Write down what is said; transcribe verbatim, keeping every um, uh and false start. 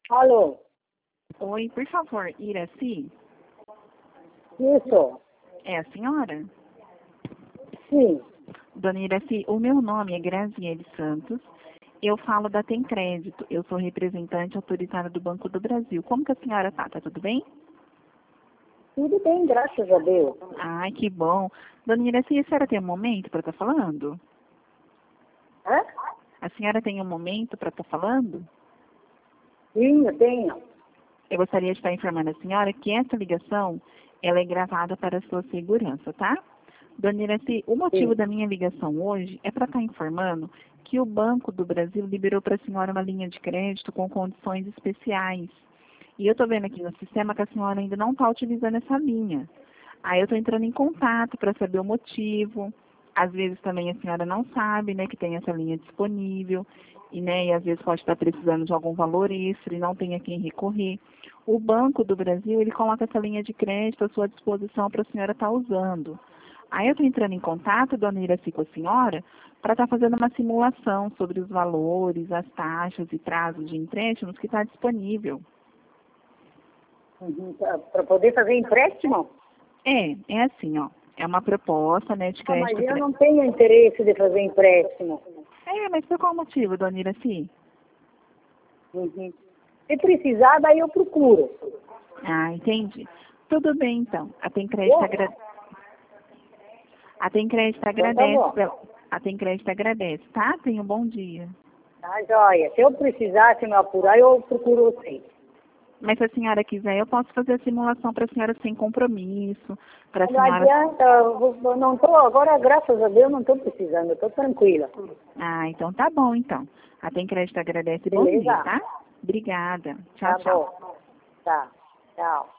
Alô? Oi, por favor, Iraci? Isso? É a senhora? Sim. Dona Iraci, o meu nome é Graziele Santos. Eu falo da Tem Crédito. Eu sou representante autorizada do Banco do Brasil. Como que a senhora tá? Tá tudo bem? Tudo bem, graças a Deus. Ai, que bom. Dona Iraci, a senhora tem um momento para estar falando? Hã? A senhora tem um momento para estar falando? Sim, eu tenho. Eu gostaria de estar informando a senhora que essa ligação ela é gravada para a sua segurança, tá? Dona Iraci, o motivo Sim. da minha ligação hoje é para estar informando que o Banco do Brasil liberou para a senhora uma linha de crédito com condições especiais. E eu estou vendo aqui no sistema que a senhora ainda não está utilizando essa linha. Aí eu estou entrando em contato para saber o motivo. Às vezes também a senhora não sabe, né, que tem essa linha disponível. E, né, e às vezes pode estar precisando de algum valor extra e não tem a quem recorrer. O Banco do Brasil, ele coloca essa linha de crédito à sua disposição para a senhora estar usando. Aí eu estou entrando em contato, dona Iraci, com a senhora, para estar fazendo uma simulação sobre os valores, as taxas e prazos de empréstimos que está disponível. Uhum. Para poder fazer empréstimo? É, é assim, ó. É uma proposta, né, de Ah, mas crédito. eu Pra... não tenho interesse de fazer empréstimo. É, mas por qual motivo, dona Iraci? Uhum. Se precisar, daí eu procuro. Ah, entendi. Tudo bem, então. A Tem Crédito, agra... a Tem Crédito Então tá agradece. bom. Pela... A Tem Crédito agradece, tá? Tenha um bom dia. Tá, joia. Se eu precisar, se me apurar, eu procuro você. Mas se a senhora quiser, eu posso fazer a simulação para a senhora sem compromisso, para a Não senhora... adianta, eu eu não tô, agora, graças a Deus, não estou precisando, eu estou tranquila. Ah, então tá bom, então. A Tem Crédito agradece. Bom dia, Beleza? tá? Obrigada. Tchau, Tá tchau. bom. Tá. Tchau.